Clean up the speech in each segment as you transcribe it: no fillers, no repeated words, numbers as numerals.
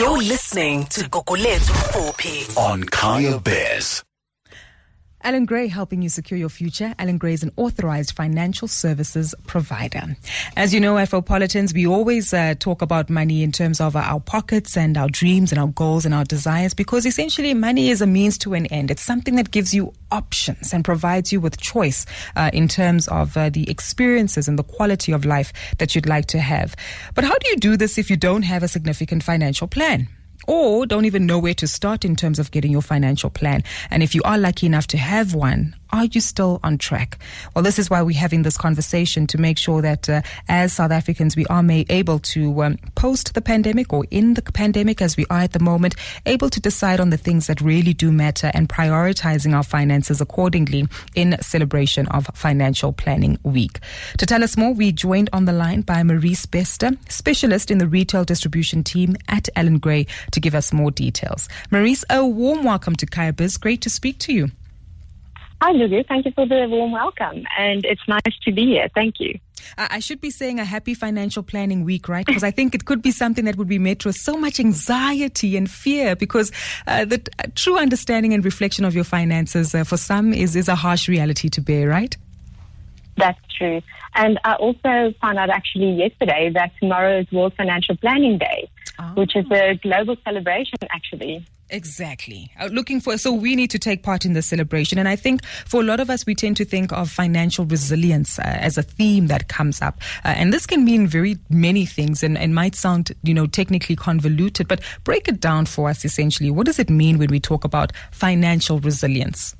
You're listening to Gugulethu 4P on Kaya Bears. Allan Gray, helping you secure your future. Allan Gray is an authorized financial services provider. As you know, Afropolitans, we always talk about money in terms of our pockets and our dreams and our goals and our desires, because essentially money is a means to an end. It's something that gives you options and provides you with choice in terms of the experiences and the quality of life that you'd like to have. But how do you do this if you don't have a significant financial plan? Or don't even know where to start in terms of getting your financial plan? And if you are lucky enough to have one, are you still on track? Well, this is why we're having this conversation, to make sure that as South Africans, we are able to, post the pandemic or in the pandemic as we are at the moment, able to decide on the things that really do matter and prioritizing our finances accordingly in celebration of Financial Planning Week. To tell us more, we joined on the line by Maurice Bester, specialist in the retail distribution team at Allan Gray, to give us more details. Maurice, a warm welcome to Kaya Biz. Great to speak to you. Hi, Lulu. Thank you for the warm welcome. And it's nice to be here. Thank you. I should be saying a happy Financial Planning Week, right? Because I think it could be something that would be met with so much anxiety and fear, because the true understanding and reflection of your finances for some is a harsh reality to bear, right? That's true. And I also found out actually yesterday that tomorrow is World Financial Planning Day, which is a global celebration actually. Exactly. So we need to take part in the celebration. And I think for a lot of us, we tend to think of financial resilience as a theme that comes up. And this can mean very many things and might sound, technically convoluted, but break it down for us essentially. What does it mean when we talk about financial resilience?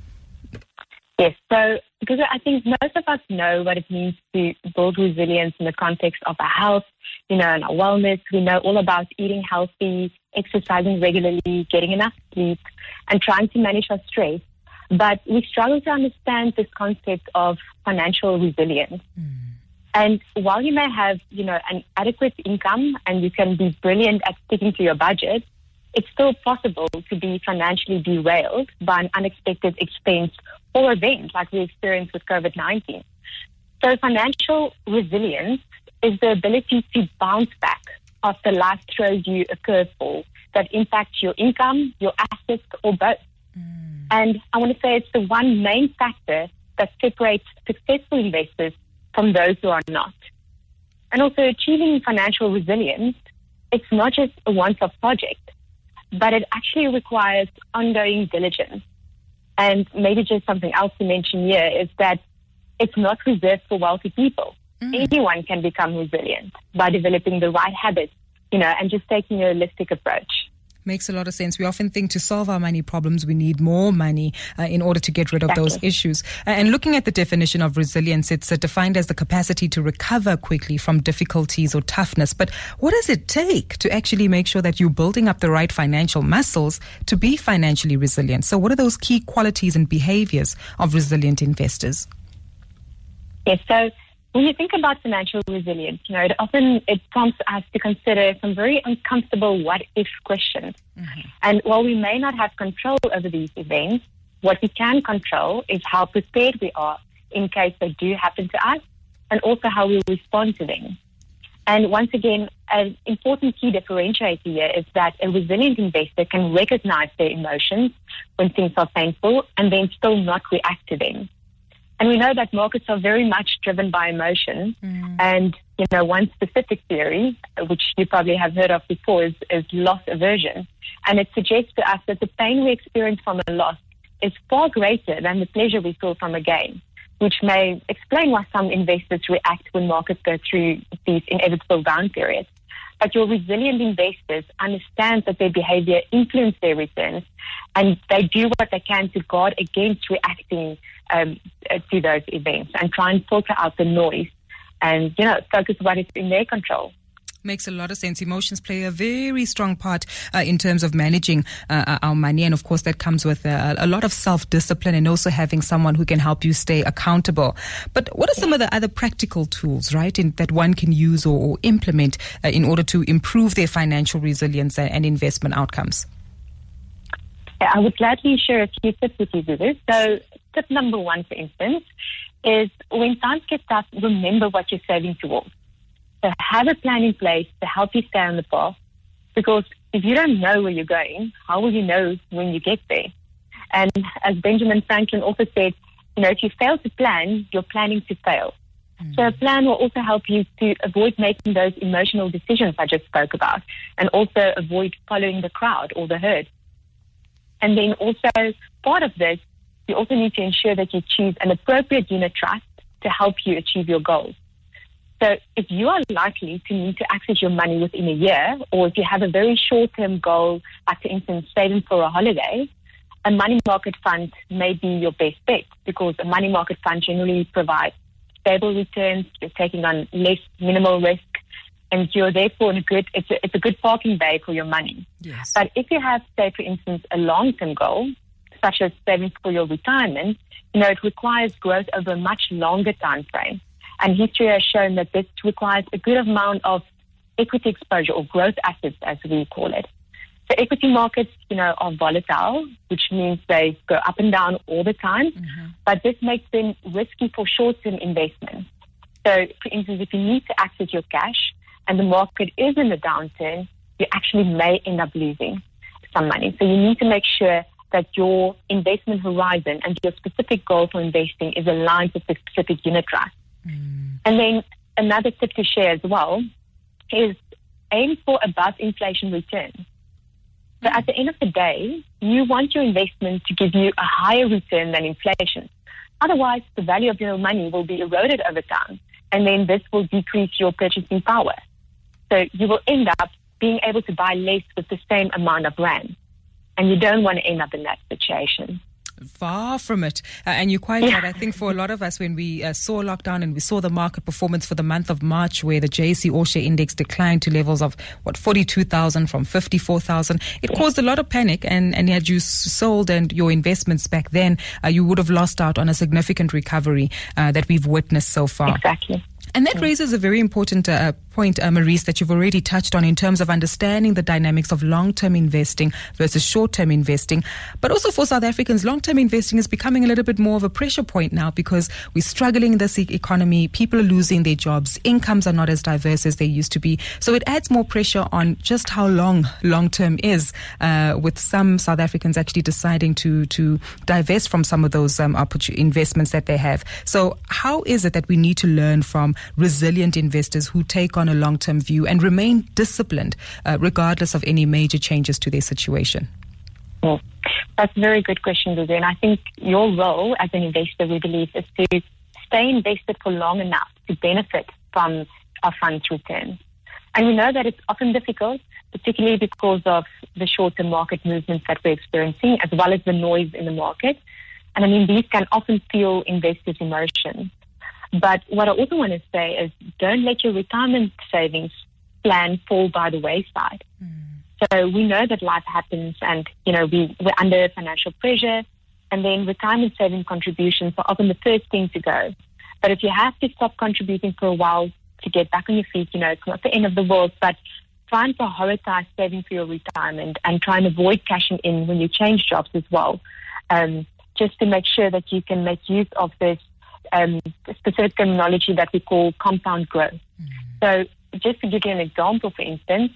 Yes, so because I think most of us know what it means to build resilience in the context of our health, and our wellness. We know all about eating healthy, exercising regularly, getting enough sleep, and trying to manage our stress. But we struggle to understand this concept of financial resilience. And while you may have, an adequate income and you can be brilliant at sticking to your budget, it's still possible to be financially derailed by an unexpected expense or event like we experienced with COVID-19. So financial resilience is the ability to bounce back after life throws you a curveball that impacts your income, your assets, or both. And I want to say it's the one main factor that separates successful investors from those who are not. And also achieving financial resilience, it's not just a once-off project, but it actually requires ongoing diligence. And maybe just something else to mention here is that it's not reserved for wealthy people. Anyone can become resilient by developing the right habits, and just taking a holistic approach. Makes a lot of sense. We often think to solve our money problems, we need more money in order to get rid of those issues. And looking at the definition of resilience, it's defined as the capacity to recover quickly from difficulties or toughness. But what does it take to actually make sure that you're building up the right financial muscles to be financially resilient? So what are those key qualities and behaviors of resilient investors? Yes, so when you think about financial resilience, it prompts us to consider some very uncomfortable what-if questions. And while we may not have control over these events, what we can control is how prepared we are in case they do happen to us, and also how we respond to them. And once again, an important key differentiator here is that a resilient investor can recognize their emotions when things are painful and then still not react to them. And we know that markets are very much driven by emotion. And, one specific theory, which you probably have heard of before, is loss aversion. And it suggests to us that the pain we experience from a loss is far greater than the pleasure we feel from a gain, which may explain why some investors react when markets go through these inevitable down periods. But your resilient investors understand that their behavior influences their returns, and they do what they can to guard against reacting to those events and try and filter out the noise and, focus what is in their control. Makes a lot of sense. Emotions play a very strong part in terms of managing our money. And of course, that comes with a lot of self-discipline and also having someone who can help you stay accountable. But what are some of the other practical tools, right, that one can use or implement in order to improve their financial resilience and investment outcomes? I would gladly share a few tips with you, Zulu. So tip number one, for instance, is when times get tough, remember what you're saving towards. So have a plan in place to help you stay on the path, because if you don't know where you're going, how will you know when you get there? And as Benjamin Franklin also said, if you fail to plan, you're planning to fail. So a plan will also help you to avoid making those emotional decisions I just spoke about, and also avoid following the crowd or the herd. And then also part of this, you also need to ensure that you choose an appropriate unit trust to help you achieve your goals. So if you are likely to need to access your money within a year, or if you have a very short-term goal, like for instance, saving for a holiday, a money market fund may be your best bet, because a money market fund generally provides stable returns, you're taking on less minimal risk, and you're therefore it's a good parking bay for your money. Yes. But if you have, say, for instance, a long-term goal, such as saving for your retirement, it requires growth over a much longer time frame. And history has shown that this requires a good amount of equity exposure, or growth assets, as we call it. So equity markets, are volatile, which means they go up and down all the time, but this makes them risky for short-term investments. So, for instance, if you need to access your cash and the market is in a downturn, you actually may end up losing some money. So you need to make sure that your investment horizon and your specific goal for investing is aligned with the specific unit trust. And then another tip to share as well is aim for above inflation returns. So at the end of the day, you want your investment to give you a higher return than inflation. Otherwise, the value of your money will be eroded over time, and then this will decrease your purchasing power. So you will end up being able to buy less with the same amount of rand, and you don't want to end up in that situation. Far from it. And you're quite right. I think for a lot of us, when we saw lockdown and we saw the market performance for the month of March, where the JSE All-Share Index declined to levels of, 42,000 from 54,000, it caused a lot of panic. And had you sold and your investments back then, you would have lost out on a significant recovery that we've witnessed so far. Exactly. And that raises a very important point, Maurice, that you've already touched on in terms of understanding the dynamics of long-term investing versus short-term investing. But also for South Africans, long-term investing is becoming a little bit more of a pressure point now, because we're struggling in this economy. People are losing their jobs. Incomes are not as diverse as they used to be. So it adds more pressure on just how long-term is, with some South Africans actually deciding to divest from some of those investments that they have. So how is it that we need to learn from resilient investors who take on a long-term view and remain disciplined regardless of any major changes to their situation? That's a very good question, Lulu. And I think your role as an investor, we believe, is to stay invested for long enough to benefit from our fund's returns. And we know that it's often difficult, particularly because of the short-term market movements that we're experiencing, as well as the noise in the market. And I mean, these can often fuel investors' emotions. But what I also want to say is, don't let your retirement savings plan fall by the wayside. So we know that life happens, and we're under financial pressure, and then retirement saving contributions are often the first thing to go. But if you have to stop contributing for a while to get back on your feet, it's not the end of the world, but try and prioritize saving for your retirement and try and avoid cashing in when you change jobs as well, just to make sure that you can make use of this specific terminology that we call compound growth. So just to give you an example, for instance,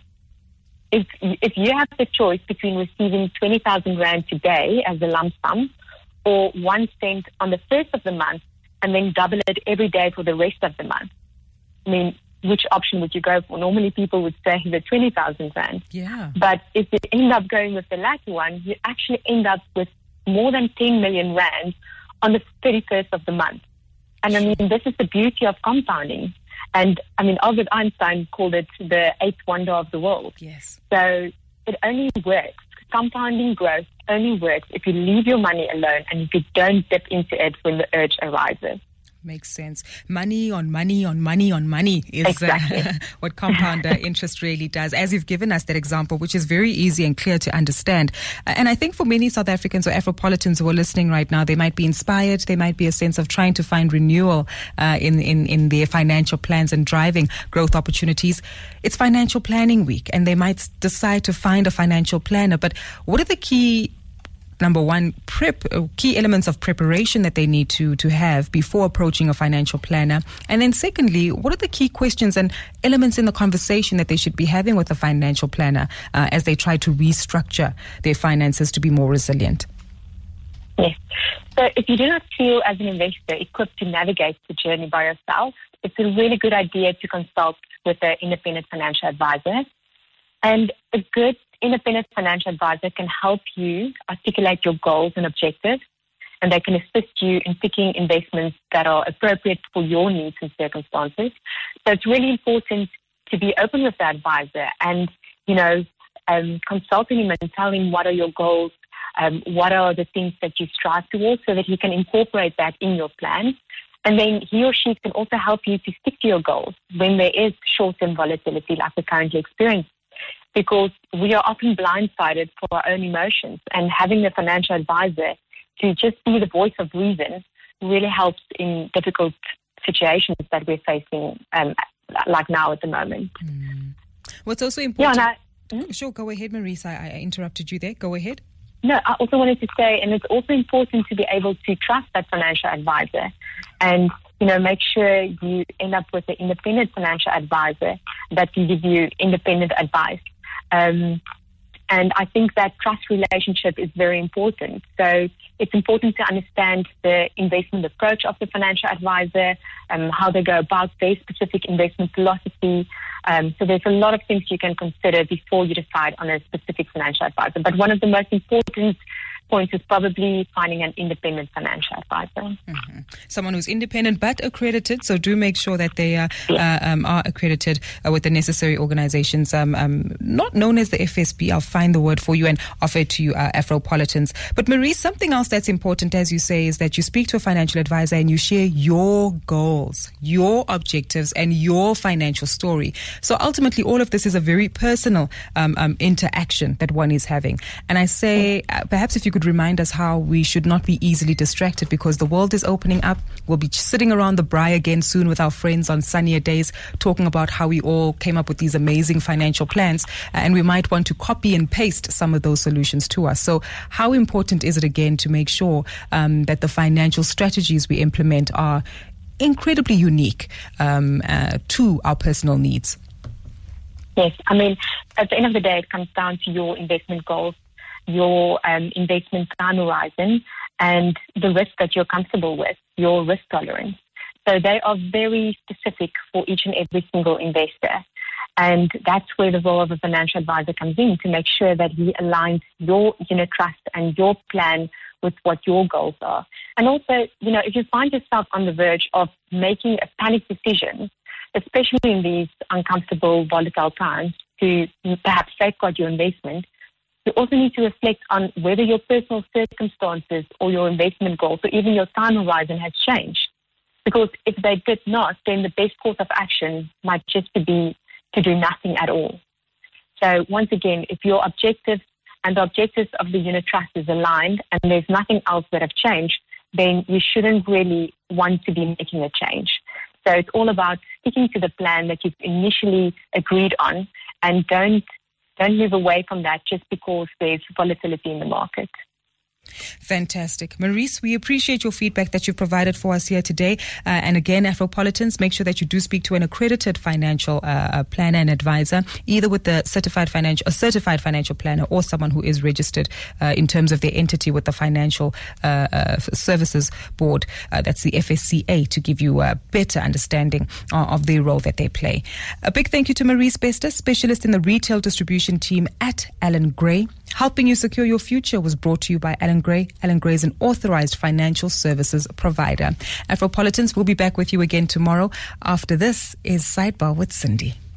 if you have the choice between receiving 20,000 Rand today as a lump sum, or 1 cent on the first of the month, and then double it every day for the rest of the month, I mean, which option would you go for? Normally people would say the 20,000 Rand. Yeah. But if you end up going with the latter one, you actually end up with more than 10 million Rand on the 31st of the month. And I mean, this is the beauty of compounding. And I mean, Albert Einstein called it the eighth wonder of the world. Yes. So it only works. Compounding growth only works if you leave your money alone and if you don't dip into it when the urge arises. Makes sense. Money on money on money on money is exactly. What compound interest really does, as you've given us that example, which is very easy and clear to understand. And I think for many South Africans or Afropolitans who are listening right now, they might be inspired. There might be a sense of trying to find renewal in their financial plans and driving growth opportunities. It's financial planning week, and they might decide to find a financial planner. But what are the key number one, key elements of preparation that they need to have before approaching a financial planner? And then secondly, what are the key questions and elements in the conversation that they should be having with a financial planner as they try to restructure their finances to be more resilient? Yes. So if you do not feel as an investor equipped to navigate the journey by yourself, it's a really good idea to consult with an independent financial advisor. And a good independent financial advisor can help you articulate your goals and objectives, and they can assist you in picking investments that are appropriate for your needs and circumstances. So it's really important to be open with the advisor and, consulting him and tell him what are your goals, what are the things that you strive towards, so that he can incorporate that in your plan. And then he or she can also help you to stick to your goals when there is short-term volatility like we're currently experiencing. Because we are often blindsided for our own emotions, and having a financial advisor to just be the voice of reason really helps in difficult situations that we're facing like now at the moment. What's also important... Sure, go ahead, Maurice. I interrupted you there. Go ahead. No, I also wanted to say, and it's also important to be able to trust that financial advisor and, make sure you end up with an independent financial advisor that can give you independent advice. And I think that trust relationship is very important. So it's important to understand the investment approach of the financial advisor, how they go about their specific investment philosophy. So there's a lot of things you can consider before you decide on a specific financial advisor. But one of the most important points is probably finding an independent financial advisor. Someone who's independent but accredited, so do make sure that they are accredited with the necessary organizations, not known as the FSB. I'll find the word for you and offer it to you, Afropolitans. But Maurice, something else that's important, as you say, is that you speak to a financial advisor and you share your goals, your objectives, and your financial story. So ultimately, all of this is a very personal interaction that one is having. And I say, perhaps if you could remind us how we should not be easily distracted, because the world is opening up. We'll be sitting around the braai again soon with our friends on sunnier days, talking about how we all came up with these amazing financial plans, and we might want to copy and paste some of those solutions to us. So how important is it again to make sure that the financial strategies we implement are incredibly unique to our personal needs? Yes, I mean, at the end of the day, it comes down to your investment goals, your investment time horizon, and the risk that you're comfortable with, your risk tolerance. So they are very specific for each and every single investor. And that's where the role of a financial advisor comes in, to make sure that he aligns your unit trust and your plan with what your goals are. And also, if you find yourself on the verge of making a panic decision, especially in these uncomfortable, volatile times, to perhaps safeguard your investment, you also need to reflect on whether your personal circumstances or your investment goals or even your time horizon has changed. Because if they did not, then the best course of action might just be to do nothing at all. So once again, if your objectives and the objectives of the unit trust is aligned and there's nothing else that have changed, then you shouldn't really want to be making a change. So it's all about sticking to the plan that you've initially agreed on, and don't move away from that just because there's volatility in the market. Fantastic. Maurice, we appreciate your feedback that you've provided for us here today. And again, Afropolitans, make sure that you do speak to an accredited financial planner and advisor, either with a certified financial planner or someone who is registered in terms of their entity with the Financial Services Board. That's the FSCA, to give you a better understanding of the role that they play. A big thank you to Maurice Bester, specialist in the retail distribution team at Allan Gray. Helping you secure your future was brought to you by Allan Gray. Allan Gray is an authorized financial services provider. Afropolitans will be back with you again tomorrow. After this is Sidebar with Cindy.